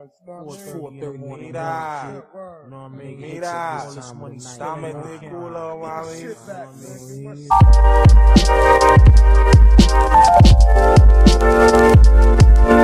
4:30 in the morning. You know Mira, what I mean? mira, All this money dame spent, este culo, mami. you know what I mean?